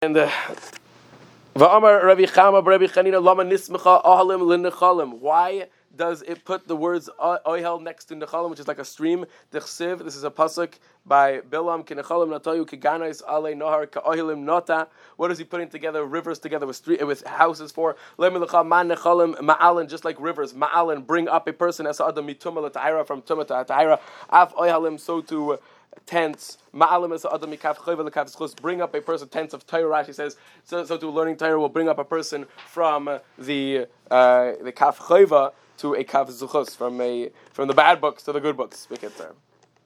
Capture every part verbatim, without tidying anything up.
And the Va'amar Rabbi Chama Rabbi Chanina Lama Nismecha Ahalim L'Nechalim. Why does it put the words Ohel next to Nechalim, which is like a stream? Dechsiv. This is a pasuk by Bilam. Kinechalim Natayu Kiganais Ale Nohar Ka'ohilim Nota. What is he putting together? Rivers together with street with houses for Lemilacha Man Nechalim Ma'alan, just like rivers. Ma'alan bring up a person as Adam Mituma L'Tahira from Tuma to Tahira. Af Ohalim so to tents. Ma'alim is Adam Mikaf Chayva L'Kaf Schus. Bring up a person. Tents of Torah. Rashi says so. So to learning Torah will bring up a person from the uh, the Kaf Chayva to a Kaf Zuchus, from a from the bad books to the good books. We get there.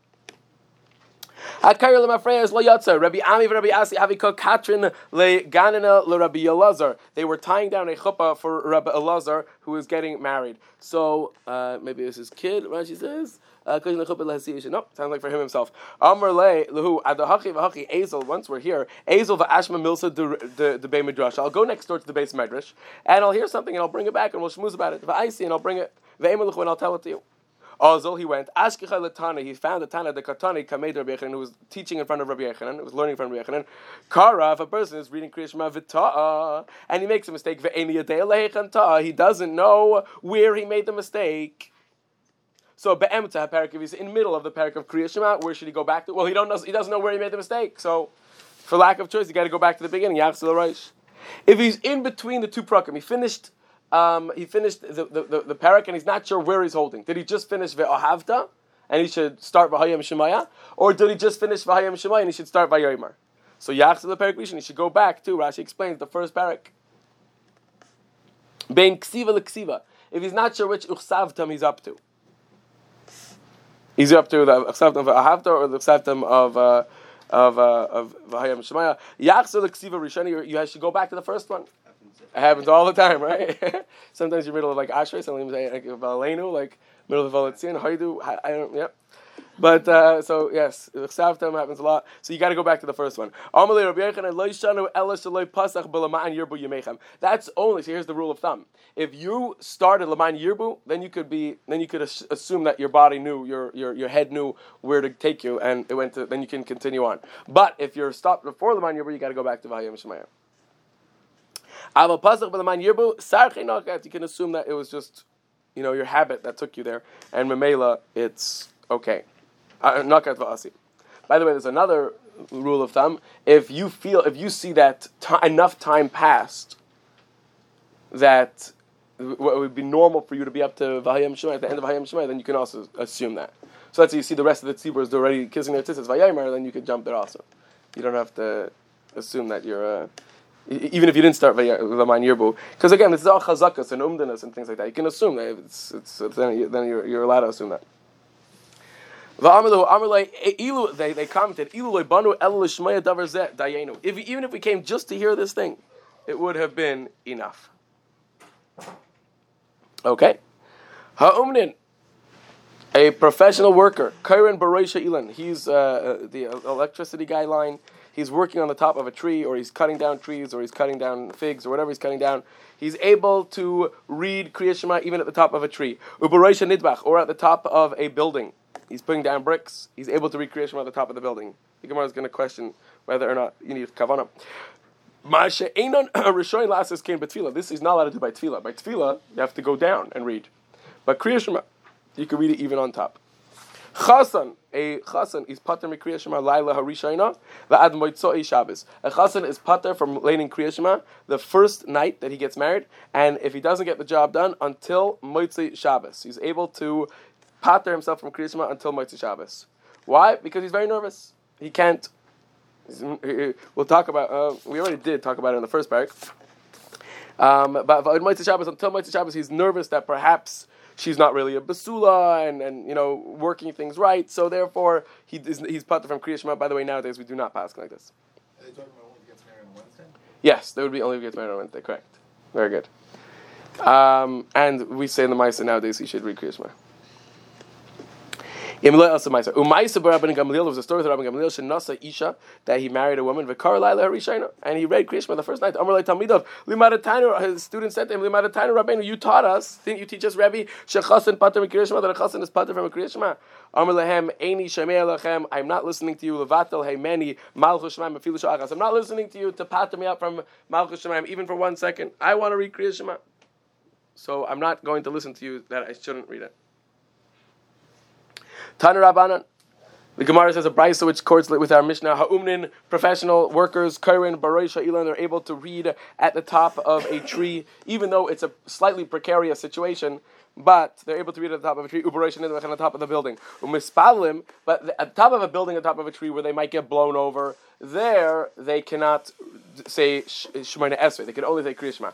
Hakayr lemafreyas lo yatsa. Rabbi Ami Rabbi Asi Havika Katrin le Ganina le Rabbi Elazar. They were tying down a chuppah for Rabbi Elazar who was getting married. So uh, maybe it was his kid. Rashi says. Uh, no, sounds like for him himself. Amr le lehu adahachi v'hachi Ezel. Once we're here, Ezel v'ashma milsa the the Beit Midrash. I'll go next door to the Beis Medrash and I'll hear something and I'll bring it back and we'll shmooze about it. V'aisi and I'll bring it. V'emeluchu and I'll tell it to you. Azul, he went. Ashkecha letana. He found a Tana, the Katani Kamed Rabbi Yechanan, who was teaching in front of Rabbi Yechanan, who was learning from Rabbi Yechanan. Kara, if a person is reading Kriya Shema v'ta'a and he makes a mistake, ve'eni yadei leichan ta'a, he doesn't know where he made the mistake. So be'emta parak, if he's in the middle of the parak of Kriya Shema, where should he go back to? Well, he don't know. He doesn't know where he made the mistake. So, for lack of choice, you got to go back to the beginning. Yachzil Reish. If he's in between the two prakim, he finished. Um, he finished the the, the, the parak, and he's not sure where he's holding. Did he just finish ve'ahavta, and he should start v'hayim shemaya, or did he just finish v'hayim shemaya and he should start v'yayimar? So Yachzil the parak rishon, he should go back to. Rashi explains the first parak. Bein ksiva l'ksiva. If he's not sure which uchsavtam he's up to. He's up to the Chsavtam of Ahavta or the Chsavtam of uh, of uh, of V'hayim Shemaya. Yachzil l'ksiva rishani. You should go back to the first one. It happens all the time, right? Sometimes you're middle of like Ashrei, sometimes like Valenu, like middle of Valetzin, Haidu. I don't. Yep. But uh, so yes, Chsavtam happens a lot. So you got to go back to the first one. That's only. So here's the rule of thumb. If you started Laman Yirbu, then you could be, then you could assume that your body knew, your your your head knew where to take you, and it went to. Then you can continue on. But if you're stopped before Laman Yirbu, you got to go back to Vayim Shemaya. Aval pasach b'Laman Yirbu sarchei nakat. You can assume that it was just, you know, your habit that took you there, and memela, it's okay. Uh, By the way, there's another rule of thumb. If you feel, if you see that t- enough time passed, that what would be normal for you to be up to Vayim Shemaya at the end of Vayim Shemaya, then you can also assume that. So let's say you see the rest of the tzibur is already kissing their tzitzis Vayimar, then you can jump there also. You don't have to assume that you're, uh, even if you didn't start Laman Yirbu, because again, this is all chazakas and umdanas and things like that. You can assume that it's, it's, it's then, you, then you're, you're allowed to assume that. They, they commented, if, even if we came just to hear this thing, it would have been enough. Okay. Ha'umnin, a professional worker, Kairan Bareisha Ilan, he's uh, the electricity guy line, he's working on the top of a tree, or he's cutting down trees, or he's cutting down figs, or whatever he's cutting down. He's able to read Kriya Shema even at the top of a tree. Ubareisha Nidbach, or at the top of a building. He's putting down bricks. He's able to read Kriya Shema at the top of the building. The Gemara is going to question whether or not you need kavanah. This is not allowed to do by tefillah. By tefillah, you have to go down and read. But Kriya Shema, you can read it even on top. Chasan, a chasan is pater mi Kriya Shema laila harishayna va'ad moitzoi Shabbos. A chasan is pater from learning Kriya Shema the first night that he gets married, and if he doesn't get the job done until moitzoi Shabbos, he's able to pater himself from Kriya Shema until moitzoi Shabbos. Why? Because he's very nervous. He can't. We'll talk about. Uh, we already did talk about it in the first parak. Um, but moitzoi Shabbos until moitzoi Shabbos, he's nervous that perhaps she's not really a basula and, and you know working things right. So therefore, he is, he's pater from Kriya Shema. By the way, nowadays we do not pass like this. Are they talking about when he gets married on Wednesday? Yes, there would be only if he gets married on Wednesday. Correct. Very good. Um, and we say in the Maisa nowadays he should read Kriya Shema. Umaysa bar Rabban Gamliel, there was a story of Rabban Gamliel shenasa isha, that he married a woman v'kar laila harishayna, and he read Kriya Shema the first night. Amar Talmidav limadataynu, his student said to him, limadataynu Rabbeinu, you taught us, didn't you teach us, Rebbe, shechasen pater Kriya Shema, that a chasen is pater from a Kriya Shema? Amar lehem eini shemei lachem, I'm not listening to you levatel heimeni malchus shemaim afilu shachas. I'm not listening to you to pater me up from malchus shemaim even for one second. I want to read Kriya Shema, so I'm not going to listen to you that I shouldn't read it. Tana Rabbanan. The Gemara says a brisa which correlates with our Mishnah. Ha'umnin, professional workers, Kairin, Baroi, Sha'ilan, they're able to read at the top of a tree, even though it's a slightly precarious situation, but they're able to read at the top of a tree. Ubaroi, Sha'ilan, on the top of the building. Umispalim, but at the top of a building, at the top of a tree where they might get blown over, there they cannot say Shemoneh Esrei. They can only say Kriya Shema.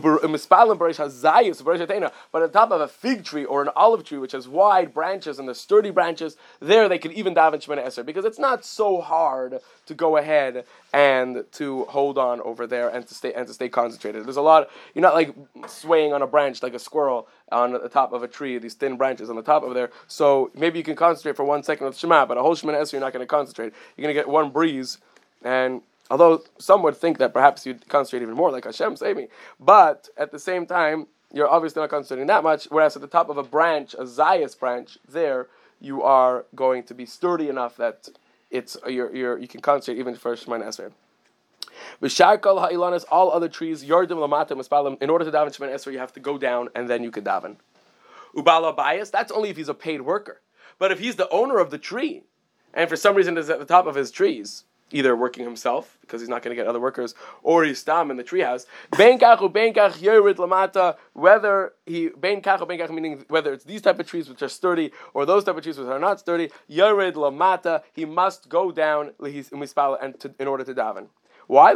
But on top of a fig tree or an olive tree, which has wide branches and the sturdy branches, there they can even daven Shemoneh Esrei, because it's not so hard to go ahead and to hold on over there and to stay and to stay concentrated. There's a lot. You're not like swaying on a branch like a squirrel on the top of a tree. These thin branches on the top of there. So maybe you can concentrate for one second with Shema, but a whole Shemoneh Esrei you're not going to concentrate. You're going to get one breeze. And although some would think that perhaps you'd concentrate even more, like Hashem, save me. But at the same time, you're obviously not concentrating that much, whereas at the top of a branch, a Zayas branch, there, you are going to be sturdy enough that it's you're, you're, you can concentrate even for Shemoneh Esrei. V'sharkal ha'ilanas, all other trees, yordim lamata mispalim, in order to daven Shemoneh Esrei, you have to go down, and then you can daven. Ubala bias, that's only if he's a paid worker. But if he's the owner of the tree, and for some reason is at the top of his trees, either working himself, because he's not going to get other workers, or he's stam in the treehouse. Ben kachu, ben kach, yorid lamata, whether he, ben kachu, ben kach, meaning whether it's these type of trees which are sturdy, or those type of trees which are not sturdy, yorid lamata, he must go down, and to, in order to daven. Why?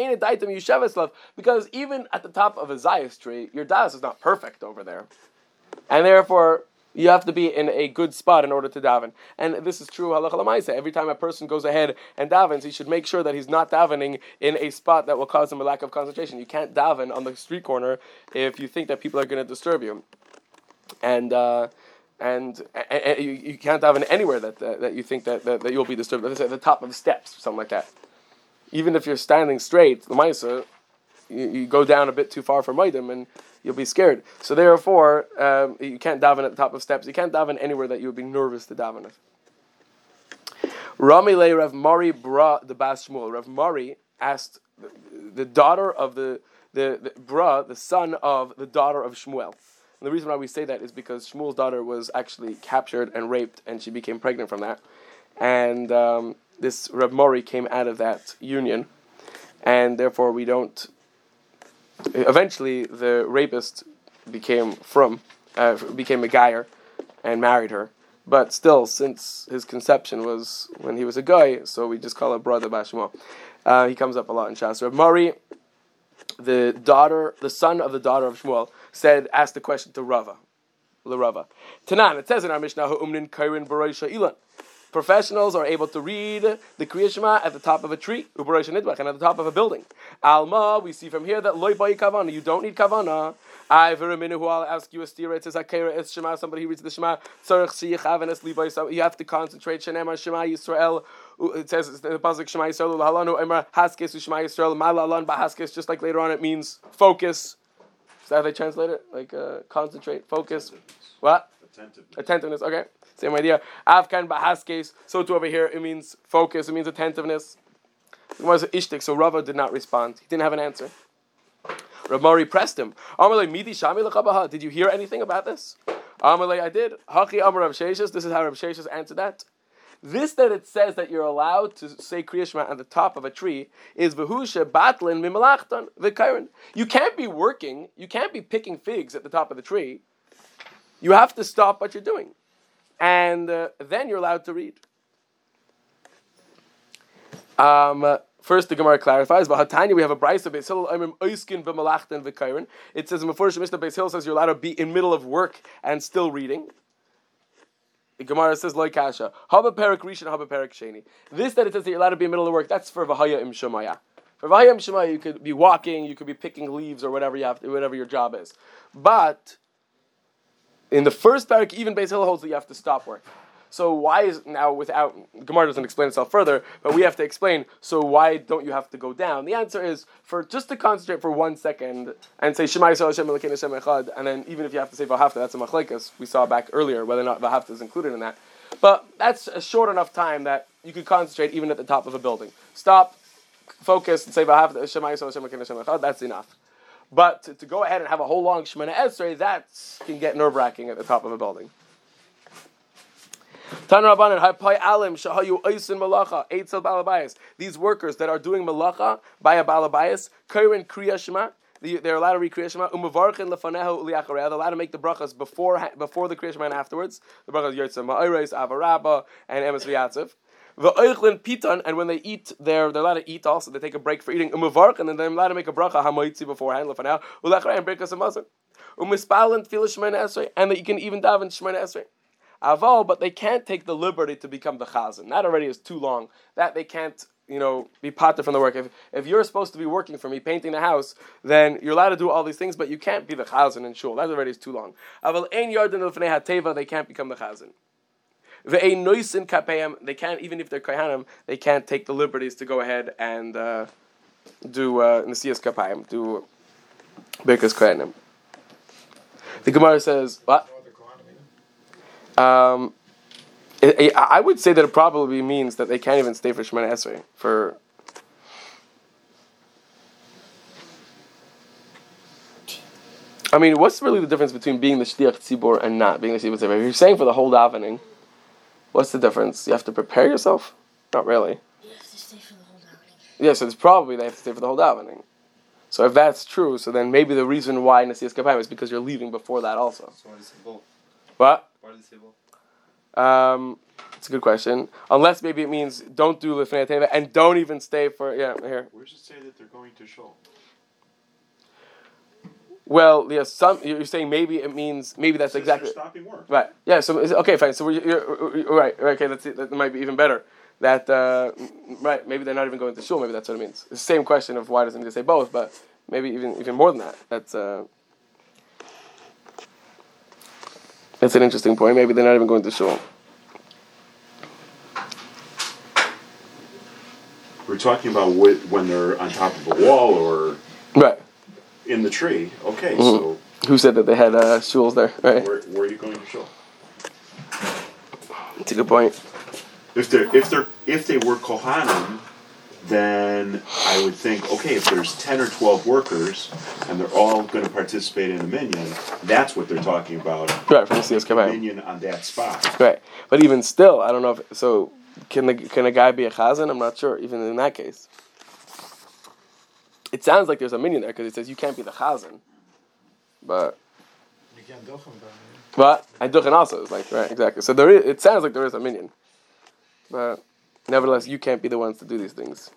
Because even at the top of a zayas tree, your das is not perfect over there. And therefore, you have to be in a good spot in order to daven. And this is true halacha l'maaseh. Every time a person goes ahead and davens, he should make sure that he's not davening in a spot that will cause him a lack of concentration. You can't daven on the street corner if you think that people are going to disturb you. And uh, and, and, and you, you can't daven anywhere that uh, that you think that, that, that you'll be disturbed. Let's say at the top of the steps, something like that. Even if you're standing straight, l'maaseh, you, you go down a bit too far from Maidim and you'll be scared. So therefore, um, you can't daven at the top of steps. You can't daven anywhere that you would be nervous to daven at. Rami le Rav Mari bra the Bas Shmuel. Rav Mari asked the, the daughter of the, the, the bra, the son of the daughter of Shmuel. And the reason why we say that is because Shmuel's daughter was actually captured and raped, and she became pregnant from that. And um, this Rav Mari came out of that union, and therefore we don't. Eventually, the rapist became from, uh, became a guyer, and married her. But still, since his conception was when he was a guy, so we just call it brother Bashmo. Uh, he comes up a lot in Shas. Rav Mari, the daughter, the son of the daughter of Shmuel, said, asked the question to Rava, the Rava. Tanan, it says in our Mishnah, Ha'umnin Kairin Baroi Sha'ilan. Professionals are able to read the Kriya Shema at the top of a tree, and at the top of a building. Alma, we see from here that loy bayi kavana, you don't need kavana. I veraminu who I'll ask you a stira. It says akera es Shema. Somebody who reads the Shema, you have to concentrate. Shenemar Shema Yisrael. It says in the pasuk Shema Yisrael lahalanu emar haskes Shema Yisrael malalan bahaskes. Just like later on, it means focus. Is that how they translate it? Like uh, concentrate, focus. What? Attentiveness. Attentiveness. Okay. Same idea. Avkan bahaskes. So too over here, it means focus. It means attentiveness. It was ishtik. So Rava did not respond. He didn't have an answer. Rav Mari pressed him. Did you hear anything about this? I did. Haki Amar Rav Sheshes. This is how Rav Sheshes answered that. This that it says that you're allowed to say Kriya Shema at the top of a tree is v'husha batlin mimalachtan v'kairin. You can't be working. You can't be picking figs at the top of the tree. You have to stop what you're doing. And uh, then you're allowed to read. Um, first, the Gemara clarifies. V'hatanya, we have a brayso Beis Hillel oimrim oiskin b'malachtan v'kairin. It says in the first Mishnah, Beis Hillel says you're allowed to be in middle of work and still reading. The Gemara says loy kasha haba perik rishon haba perik sheni. This that it says that you're allowed to be in middle of work, that's for v'haya im shemaya. For v'haya im shemaya, you could be walking, you could be picking leaves or whatever you have, to, whatever your job is. But in the first parak, even Beis Hillel holds that you have to stop work. So why is now without Gemara doesn't explain itself further, but we have to explain. So why don't you have to go down? The answer is for just to concentrate for one second and say Shema Yisrael Hashem Elokeinu Hashem Echad, and then even if you have to say V'ahavta, that's a machlekes. We saw back earlier whether or not V'ahavta is included in that. But that's a short enough time that you could concentrate even at the top of a building. Stop, focus, and say V'ahavta Shema Yisrael Hashem Elokeinu Hashem Echad. That's enough. But to, to go ahead and have a whole long Shemona Esrei, that can get nerve wracking at the top of a building. These workers that are doing malacha by a balabayas, kairin kriya shema, they're allowed to read kriya shema. Umavarchin lefanehu uliacharei. They're allowed to make the brachas before before the kriya shema and afterwards. The brachas yotza ma'oros, avarabba, and emes v'yatzev. V'oichlin pitan, and when they eat, they're they're allowed to eat also. They take a break for eating. Umavarchin, and they're allowed to make a bracha hamoitzi beforehand lefanehu uliacharei and breakas hamazon. Umispalin tefillah shemona esrei, and that you can even daven shemona esrei. Aval, but they can't take the liberty to become the chazan. That already is too long. That they can't, you know, be pater from the work. If if you're supposed to be working for me, painting the house, then you're allowed to do all these things, but you can't be the chazan in shul. That already is too long. Aval ein yarden l'fnei hateva, they can't become the chazan. Ve'ein noisin kapeim, they can't, even if they're kohanim, they can't take the liberties to go ahead and uh, do uh, nesiyas kapayim, do birkas kohanim. The Gemara says what? Um, it, it, I would say that it probably means that they can't even stay for Shemona Esrei. For I mean, what's really the difference between being the Shliach Tzibor and not being the Shliach Tzibor? If you're saying for the whole davening, what's the difference? You have to prepare yourself? Not really. You have to stay for the whole davening. Yeah, so it's probably they have to stay for the whole davening. So if that's true, so then maybe the reason why Nesiyas Kapayim is because you're leaving before that also. So why does it say both? What? Why does it say both? Um, it's a good question. Unless maybe it means don't do Lifnei Teva and don't even stay for, yeah, here. Where does it say that they're going to shul? Well, yes, some, you're saying maybe it means, maybe that's It says exactly. they're stopping work. Right. Yeah, so, okay, fine. So, we're, you're, you're, right, okay, that's, that might be even better. That, uh, right, maybe they're not even going to shul, maybe that's what it means. It's the same question of why doesn't it say both, but maybe even even more than that. That's, uh, that's an interesting point. Maybe they're not even going to shul. We're talking about wh- when they're on top of a wall or Right. in the tree. Okay, Mm-hmm. so Who said that they had uh, shuls there? Right. where, where are you going to shul? That's a good point. If they're if they're if they were kohanim, then I would think, okay, if there's ten or twelve workers and they're all going to participate in a minyan, that's what they're talking about. Right, from the C S K. Minyan on that spot. Right. But even still, I don't know if, so can the, can a guy be a chazan? I'm not sure, even in that case. It sounds like there's a minion there because it says you can't be the chazan. But, You can't do them, but, and duchen also is like, right, exactly. So there is, it sounds like there is a minion. But, nevertheless, you can't be the ones to do these things.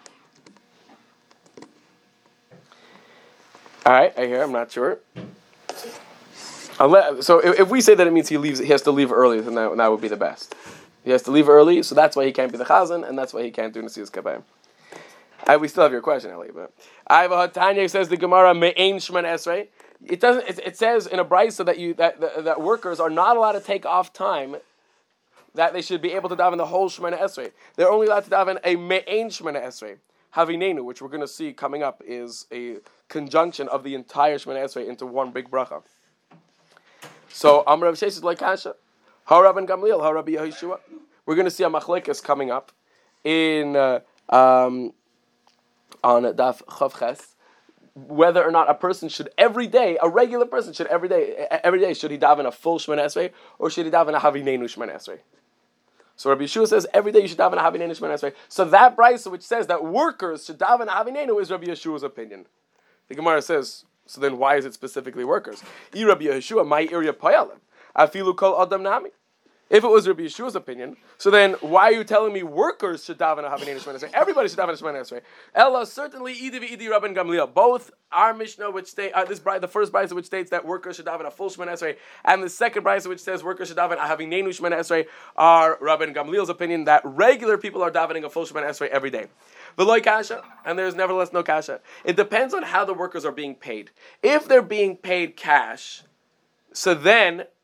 Alright, I hear, I'm not sure. Unless, so if, if we say that it means he leaves, he has to leave early, then that, that would be the best. He has to leave early, so that's why he can't be the chazan, and that's why he can't do Nesiyas Kabayim. I, we still have your question, Eli, but I have a Tanya says the Gemara me'ein shman esrei. It doesn't. It, it says in a brisa that you that, that that workers are not allowed to take off time. That they should be able to daven the whole shmana esrei. They're only allowed to daven a me'ein shmana esrei. Havinenu, which we're going to see coming up, is a conjunction of the entire shmana esrei into one big bracha. So Amar Rav Sheshes is like Kasha. Ha Rabban Gamliel, ha Rabbi Yehoshua. We're going to see a machlekes coming up in uh, um, on Daf Chav Ches, whether or not a person should every day, a regular person should every day, every day should he daven a full Shemana Esrei or should he daven a Havinenu Shemana Esrei? So Rabbi Yeshua says every day you should daven a Havinenu Shemana Esrei. So that brisa which says that workers should daven a Havinenu is Rabbi Yeshua's opinion. The Gemara says, so then why is it specifically workers? I Rabbi Yeshua, my area payalim. Afilu kol adam nami. If it was Rabbi Yeshua's opinion, so then why are you telling me workers should daven a Havinenu Shemana Esrei? Everybody should daven a Shemana Esrei. Ella, certainly, Idi v'Idi Rabban Gamliel. Both our Mishnah, which state uh, this the first brisa which states that workers should daven a full Shemana Esrei, and the second brisa which says workers should daven a Havinenu Shemana Esrei, are Rabban Gamliel's opinion that regular people are davening a full Shemana Esrei every day. V'loi kasha, and there's nevertheless no kasha. It depends on how the workers are being paid. If they're being paid cash, so then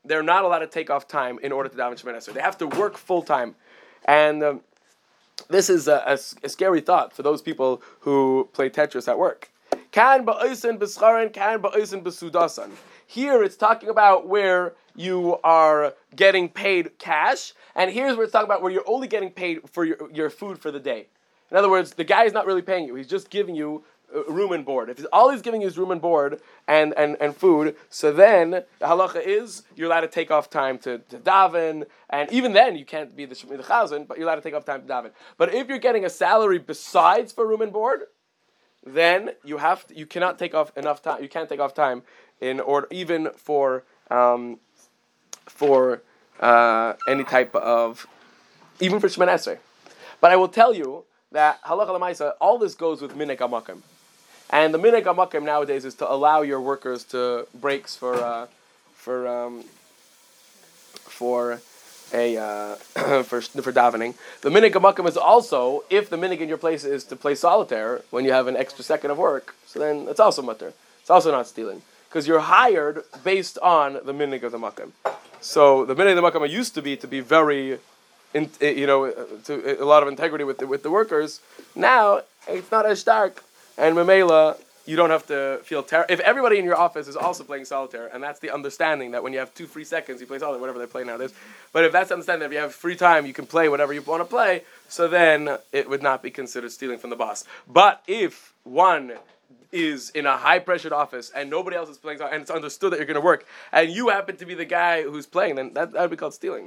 they're not allowed to take off time in order to daven Shemoneh Esrei. They have to work full time, and um, this is a, a, a scary thought for those people who play Tetris at work. Kan ba'osin b'scharin, kan ba'osin b'sudasan. Here it's talking about where you are getting paid cash, and here's where it's talking about where you're only getting paid for your, your food for the day. In other words, the guy is not really paying you. He's just giving you uh, room and board. If he's, all he's giving you is room and board and, and, and food, so then the halacha is you're allowed to take off time to, to daven, and even then you can't be the the chazan, but you're allowed to take off time to daven. But if you're getting a salary besides for room and board, then you have to, you cannot take off enough time. You can't take off time in order even for um, for uh, any type of even for Shemoneh Esrei. But I will tell you that halacha l'maisa, all this goes with minhag hamakom, and the minhag hamakom nowadays is to allow your workers to breaks for uh, for um, for a uh, for for davening. The minhag hamakom is also if the minhag in your place is to play solitaire when you have an extra second of work, so then it's also mutter. It's also not stealing because you're hired based on the minhag of the makom. So the minhag of the makom used to be to be very. In, you know, to a lot of integrity with the, with the workers. Now it's not as stark, and Mamela, you don't have to feel terrible. If everybody in your office is also playing solitaire, and that's the understanding that when you have two free seconds, you play solitaire, whatever they play nowadays. But if that's the understanding that if you have free time, you can play whatever you want to play. So then it would not be considered stealing from the boss. But if one is in a high-pressured office and nobody else is playing, and it's understood that you're going to work, and you happen to be the guy who's playing, then that, that would be called stealing.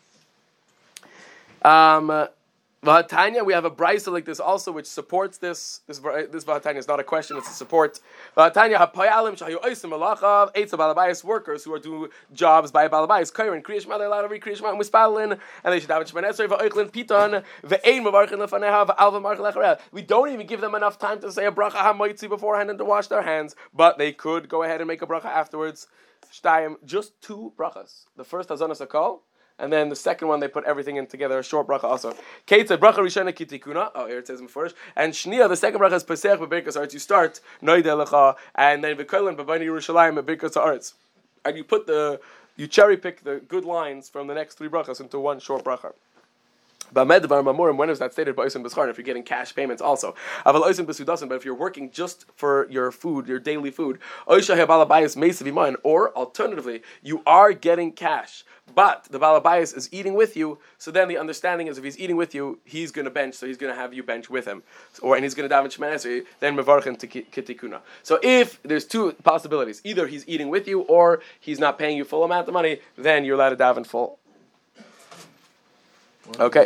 Um, Vahatanya, we have a brisa like this also, which supports this. This this Vahatanya is not a question; it's a support. Vahatanya hapayalim shayu oisim malachav eitz balabayis workers who are doing jobs by balabayis kairin kriyish ma they're allowed to read kriyish ma mispalin, and they should have Shemoneh Esrei va'oichlin piton ve'ein mavarchin lefaneha va'alva marchin lecharel. We don't even give them enough time to say a bracha hamoitzi beforehand and to wash their hands, but they could go ahead and make a bracha afterwards. Shtayim, just two brachas. The first hazanas hakol. And then the second one, they put everything in together, a short bracha also. Kate said, bracha rishona kitikuna. Oh, here it says in first. And shnia, the second bracha is pesach bebirkas haaretz. You start noideh lecha, and then v'kolen b'bani Yerushalayim bebirkas haaretz. And you put the, you cherry pick the good lines from the next three brachas into one short bracha. When is that stated? If you're getting cash payments also. But if you're working just for your food, your daily food, or alternatively, you are getting cash, but the balabayas is eating with you, so then the understanding is if he's eating with you, he's going to bench, so he's going to have you bench with him. Or and he's going to daven Shemoneh Esrei, then mevarchen kitikuna. So if there's two possibilities, either he's eating with you or he's not paying you full amount of money, then you're allowed to daven full. Okay.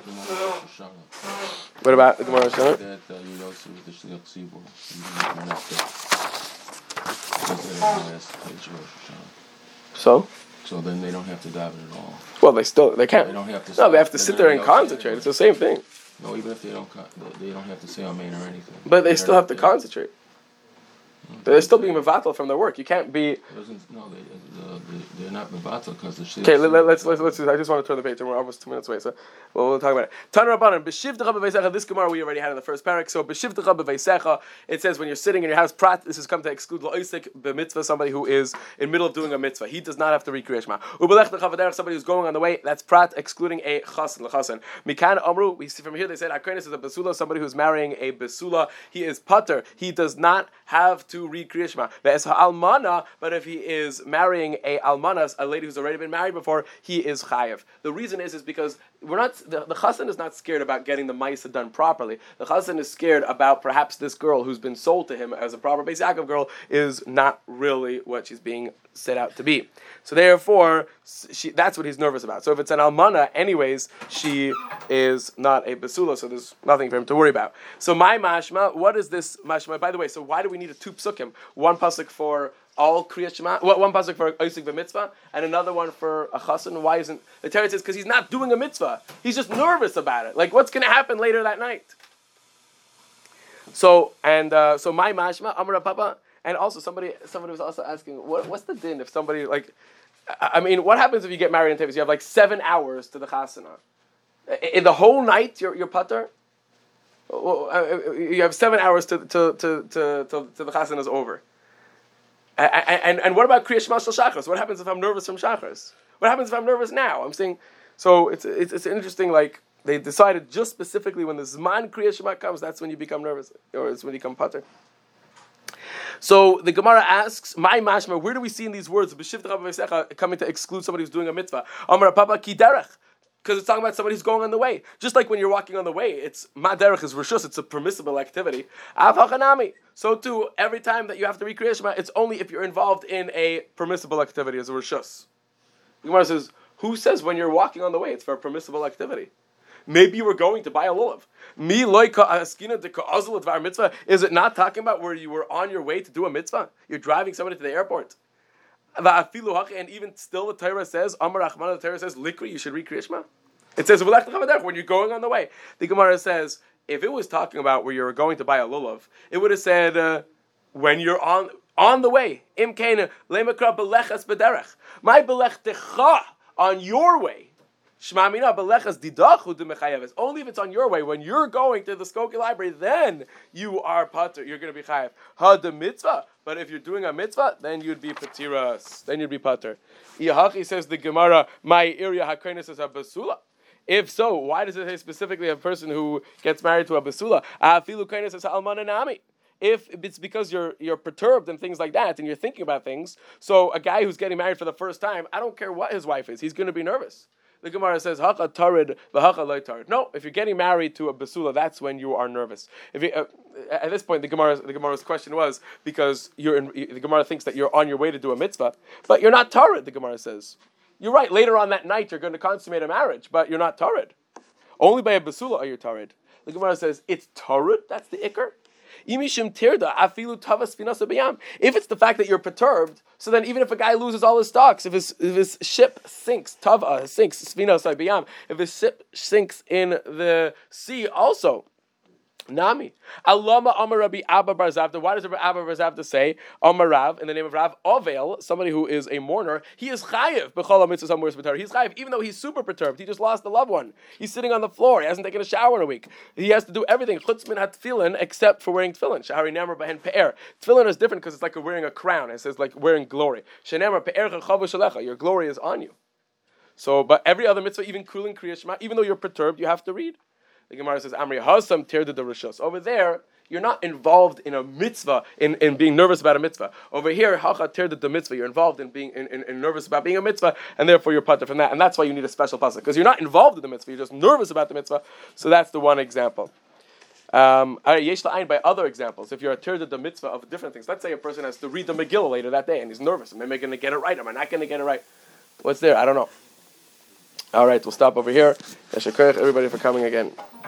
What about the Gemara Shana? That uh, you know, so the Shliach Tzibur, So? So then they don't have to daven at all. Well, they still they can't. They don't have to. No, they have to sit there and concentrate. It's the same thing. No, even if they don't, they don't have to say Amen or anything. But they still have to concentrate. They're still being mevatel from their work. You can't be. No, they, uh, they, they're not mevatel because the shliach. Okay, let, let's let's let's. I just want to turn the page, and we're almost two minutes away. So, well, we'll talk about it. Tana Rabbanan b'shiv decha b'veisecha. This Gemara we already had in the first parak. So b'shiv decha b'veisecha. It says when you're sitting in your house, prat. This has come to exclude la'isik b'mitzvah, somebody who is in the middle of doing a mitzvah. He does not have to read Kriyash Ma. Ubelech decha v'derech, somebody who's going on the way. That's prat, excluding a chasen l'chasen. Mikan amru. We see from here they said akrenis is a besula, somebody who's marrying a besula. He is pater. He does not have to read Kriyash Ma. Almana, but if he is marrying a almanas, a lady who's already been married before, he is chayev. The reason is is because we're not the, the chassan is not scared about getting the ma'isa done properly. The chassan is scared about perhaps this girl who's been sold to him as a proper Beis Yaakov girl is not really what she's being set out to be. So therefore, she, that's what he's nervous about. So if it's an almana, anyways, she is not a besula, so there's nothing for him to worry about. So my mashma, what is this mashma? By the way, so why do we need a two psukim? One pasuk for all Kriyat Shema, one pasuk for Oisik v'mitzvah, and another one for a chassan. Why isn't the Torah says because he's not doing a mitzvah? He's just nervous about it. Like what's going to happen later that night? So and uh, so my mashma Amar Papa. And also, somebody somebody was also asking, what, what's the din if somebody, like, I mean, what happens if you get married in Tevis? You have, like, seven hours to the chasana. In the whole night, you're, you're pater? You have seven hours to, to, to, to, to, to the chasana is over. And, and, and what about Kriya Shema Shel Shachris? What happens if I'm nervous from Shachris? What happens if I'm nervous now? I'm saying, so it's it's, it's interesting, like, they decided just specifically when the Zman Kriya Shema comes, that's when you become nervous, or it's when you become pater. So the Gemara asks, "My mashma, where do we see in these words coming to exclude somebody who's doing a mitzvah?" Amar Papa ki derech, because it's talking about somebody who's going on the way. Just like when you're walking on the way, it's ma derech is rishus, it's a permissible activity. Av hachanami. So too, every time that you have to read Kriya Shema, it's only if you're involved in a permissible activity as a rishus. The Gemara says, "Who says when you're walking on the way it's for a permissible activity? Maybe you were going to buy a lulav. Mi loika askina de ka'azul dvar mitzvah. Is it not talking about where you were on your way to do a mitzvah? You're driving somebody to the airport. And even still, the Torah says, Amar Rachman, the Torah says, Likri, you should read Kriya Shema. It says, when you're going on the way. The Gemara says, if it was talking about where you were going to buy a lulav, it would have said, uh, when you're on on the way. Im kaina lemakra belechas bederech. My belech techa, on your way. Shema mina belechas didachu de mechayev. Only if it's on your way. When you're going to the Skokie library, then you are pater. You're going to be chayev. Ha de mitzvah. But if you're doing a mitzvah, then you'd be patiras. Then you'd be pater. Iyahachi says the Gemara, my area hakrenis is a basula. If so, why does it say specifically a person who gets married to a basula? Afilu krenis is almana nami. If it's because you're you're perturbed and things like that, and you're thinking about things, so a guy who's getting married for the first time, I don't care what his wife is, he's going to be nervous. The Gemara says, "Hacha tarid, v'hacha loy tarid." No, if you're getting married to a basula, that's when you are nervous. If you, uh, at this point, the Gemara, the Gemara's question was because you're in, the Gemara thinks that you're on your way to do a mitzvah, but you're not tarid. The Gemara says, you're right. Later on that night, you're going to consummate a marriage, but you're not tarid. Only by a basula are you tarid. The Gemara says it's tarid. That's the ikar. If it's the fact that you're perturbed, so then even if a guy loses all his stocks, if his if his ship sinks, tava sinks, if his ship sinks in the sea also, Nami. Allama Amar Rabbi Abba Bar Zavda. Why does Rabbi Abba Bar Zavda say Amar Rav in the name of Rav Ovel, somebody who is a mourner? He is chayiv b'chol mitzvahs hamuras b'Torah. He's chayiv even though he's super perturbed. He just lost a loved one. He's sitting on the floor. He hasn't taken a shower in a week. He has to do everything chutz min hatfilin except for wearing tefillin. Shahari namar behen pe'er. Tefillin is different because it's like wearing a crown. It says like wearing glory. Shenamar pe'er chavu shalecha. Your glory is on you. So, but every other mitzvah, even kuling kriya shema, even though you're perturbed, you have to read. The Gemara says, Amri Hasam Tirda the Rishos. Over there, you're not involved in a mitzvah, in, in being nervous about a mitzvah. Over here, Hacha Tirda the mitzvah, you're involved in being in, in, in nervous about being a mitzvah, and therefore you're pater from that. And that's why you need a special pasuk, because you're not involved in the mitzvah, you're just nervous about the mitzvah. So that's the one example. Um, Yesh la'ayin by other examples. If you're a Tirda the mitzvah of different things, let's say a person has to read the Megillah later that day, and he's nervous. Am I going to get it right? Am I not going to get it right? What's there? I don't know. All right, we'll stop over here. Everybody for coming again.